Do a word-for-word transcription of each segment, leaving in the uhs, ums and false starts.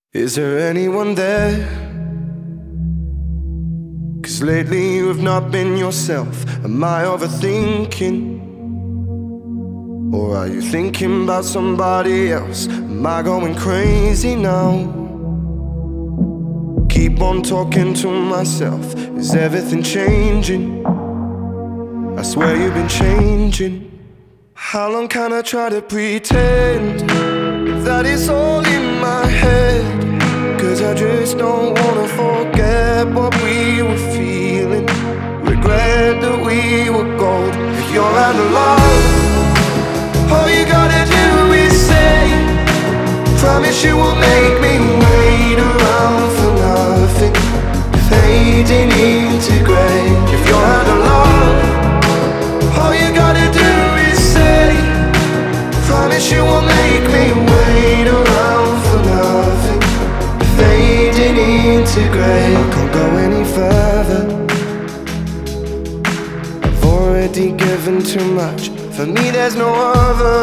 Is there anyone there? 'Cause lately you have not been yourself. Am I overthinking? Or are you thinking about somebody else? Am I going crazy now? Keep on talking to myself. Is everything changing? I swear you've been changing. How long can I try to pretend that it's all in my head? 'Cause I just don't wanna forget what we were feeling. Regret that we were gold. If you're out of love, all you gotta do is say, promise you won't make me wait around for nothing, fading into grey. If you're out of love, all you gotta do is say, promise you won't make me wait around for nothing, fading into grey. I can't go any further. I've already given too much. For me there's no other.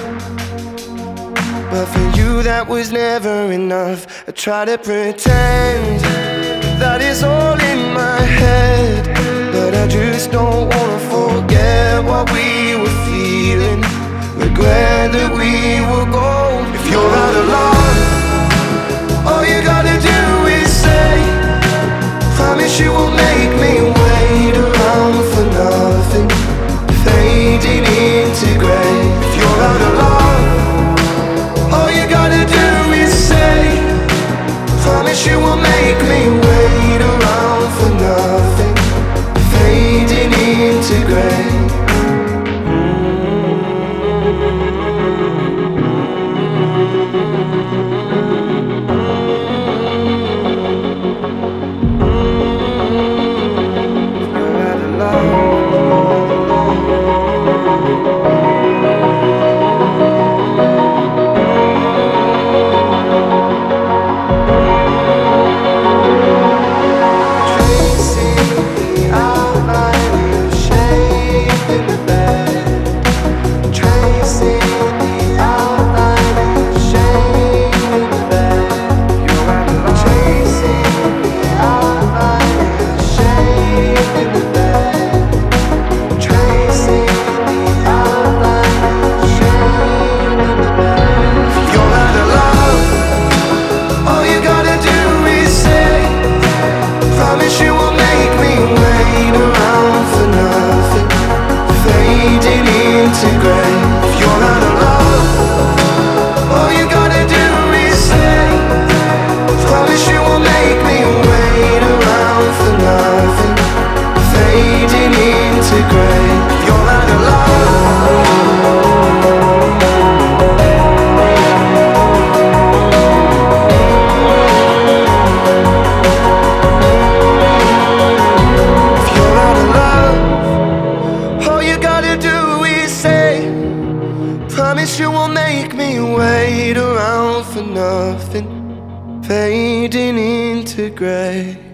But for you that was never enough. I try to pretend that it's all in my head, but I just don't wanna forget what we were feeling. Regret that we were gold. If you're out of love, all you gotta do is say, promise you won't make me wait around for nothing, fading into grey. If you're out of love, all you gotta do is say, promise you won't make me wait around for nothing, fading into grey. Promise you won't make me wait around for nothing, fading into grey.